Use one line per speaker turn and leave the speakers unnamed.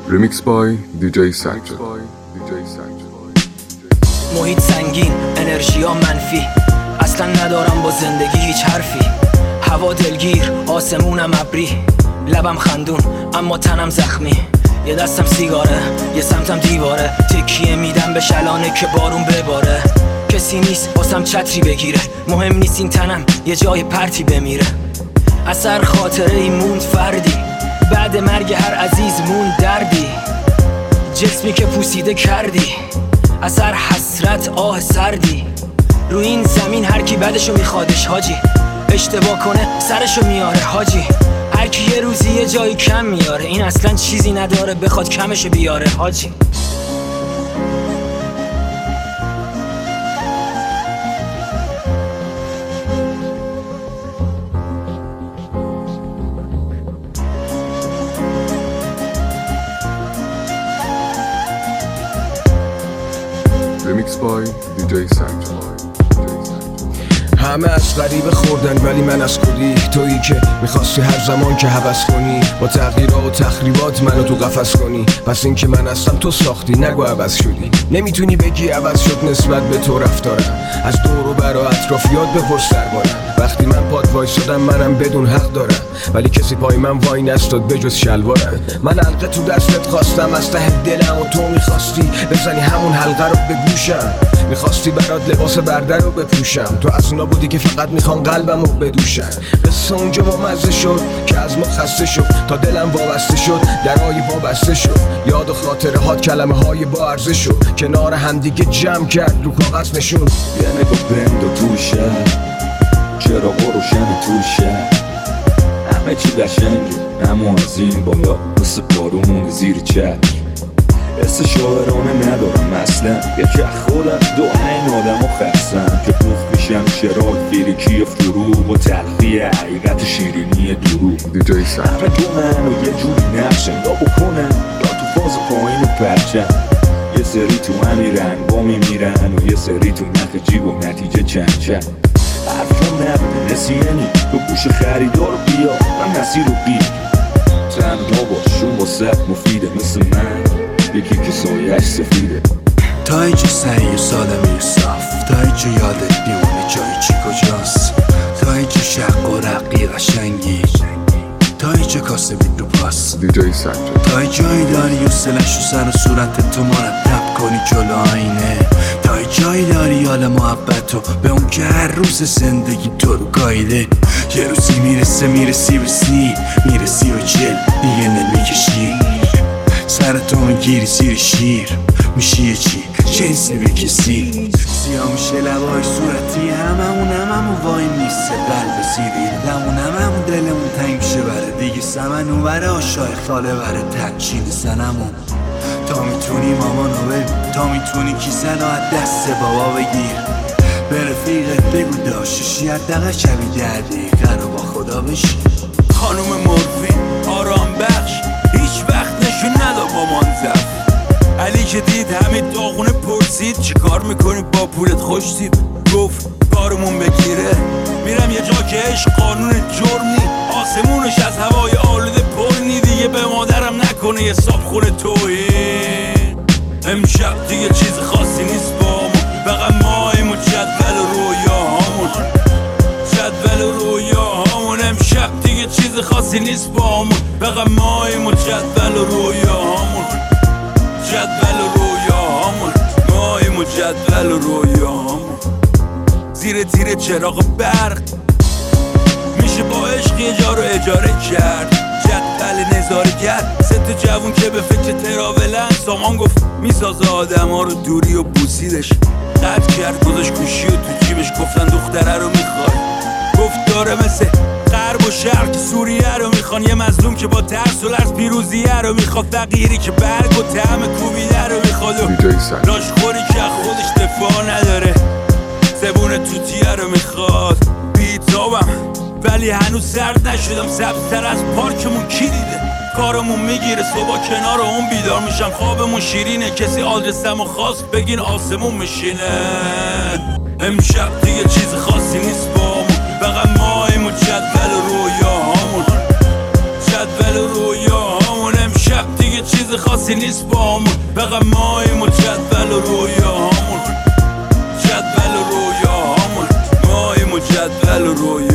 Remix by DJ Sancho.
محیط سنگین، انرژی ها منفی، اصلا ندارم با زندگی هیچ حرفی. هوا دلگیر، آسمونم ابری، لبم خندون اما تنم زخمی. یه دستم سیگاره، یه سمتم دیواره، تکیه میدم به شلانه که بارون بباره. کسی نیست واسم چتری بگیره، مهم نیست این تنم یه جای پرتی بمیره. اثر خاطره ای موند فردی، بعد مرگ هر عزیز موند دردی. جسمی که پوسیده کردی، اثر حسرت آه سردی. رو این زمین هر کی بدشو میخوادش حاجی، اشتباه کنه سرشو میاره حاجی. هر کی یه روزی یه جایی کم میاره، این اصلا چیزی نداره بخواد کمشو بیاره حاجی.
Remix by DJ Sancho.
همه از غریبه خوردن ولی من از خودی. تویی که میخواستی هر زمان که هوس کنی، با تغییرات و تخریبات منو تو قفس کنی. پس این که من هستم تو ساختی، نگو عوض شدی. نمیتونی بگی عوض شد نسبت به تو رفتارم. از دور و بر و اطرافیات بپرس دربارم. وقتی من پات وایسادم منم بدون حق دارم، ولی کسی پای من وای نستاد بجز شلوارم. من حلقه تو دستت خواستم از ته دلم و تو میخواستی بزنی همون حلقه رو به گوشم. میخواستی برات لباس برده رو بپوشم، تو از اونا بودی که فقط میخوان قلبم رو بدوشن. قصه اونجا با مزه شد که از ما خسته شد، تا دلم وابسته شد درهای وابسته شد. یاد و خاطره هات کلمه های با ارزش شد، کنار همدیگه جمع کرد رو کاغذ نشون.
یه نگاه بند و توشه، چرا روشن توشه، همه چی قشنگه اما از این بالا مثل بارون زیر چشم. حس شاعرانه ندارم اصلا، یکی از خودم دو این آدم و خستم که بخ میشم شراک فیریکی فروغ و تلخی حقیقت شیرینی دروغ. همه دو من و یه جوری نقشم، یا بکنم یا تو فاز پایین و پرچم. یه سری تو همین رنگ با میمیرن و یه سری تو نخ جیب و نتیجه چند چند. حرفم نبوده نسیانی تو گوش خریدار بیا، من مسیر رو بیر تنها باشون واسه مفیده مثل من یکی که سایش سفیده.
تا اینجا سعی و سالمی و صاف، تا اینجا یادت میمونه جای چی کجاست. تا اینجا شق و رقی قشنگی، تا اینجا کاسه بید رو پاس. تا اینجایی داری و سلش و سر و صورت تو مرتب کنی جلو آینه. تا اینجایی داری حال محبتو به اون که هر روز زندگی تو رو گایده. یه روزی میرسی به سی، میرسی به چل دیگه نمیکشی. سرتو میگیری زیر شیر، میشی یه چی جنس بکسی. سیاه میشه لبای صورتی هممون وای میسته قلب سیری دمون هممون دلمون تنگ میشه بره دیگه سمن اون بره آشای خاله بره تنچین سنمون. تا میتونی مامانو ببین، تا میتونی کیسه رو از دست بابا بگیر. به رفیقت بگو داشتشی حداقل شبی 10 دقیقه رو با خدا بشی. خانوم مرفین آرام بخش هیچ وقت نشون ندا با منزف. علی که دید همین داغونه پرسید چی کار میکنی با پولت خوش دید، گفت کارمون بگیره. میرم یه جا که عشق قانون جرم نی، آسمونش از هوای آلوده پر نی. دیگه به مادرم نکنه یه صابخونه توهین. امشب دیگه چیز خاصی نیست با همون، فقط مایم و جدول رویاهامون. جدول رویاهامون امشب دیگه چیز خاصی نیست با همون، فقط مایم و جدول رویاهامون. جدول رویاهامون مایم و جدول رویاهامون. زیر چراغ برق میشه با عشق یه جا رو اجاره کرد. جدول نظاره کرد 3 جوون که به فکر تراولن. سامان گفت میسازه آدم ها رو دوری و بوسیدش. قد کرد گذاشت گوشی و تو جیبش، گفتن دختره رو میخوای. گفت داره مثل غرب و شرق سوریه رو میخوان. یه مظلوم که با ترس و لرز پیروزیه رو میخواد. فقیری که برگ و طعم کوبیده رو میخواد. لاشخوری که خودش دفاع نداره، زبون توتیه رو میخواد. بیتابم ولی هنوز سرد نشدم، سبزتر از پارکمون کی دیده. کارمون میگیره صبح کنار اون بیدار میشم. خوابمون شیرینه کسی آدرسمو خواست بگین آسمون میشینه. امشب دیگه چیز خاصی نیست با همون، فقط مایم و جدول رویاهامون. جدول رویاهامون امشب دیگه چیز خاصی
کسی نیست با همون، فقط ماییم و جدول و رویاهامون، جدول و رویاهامون، ماییم و جدول و رویاهامون.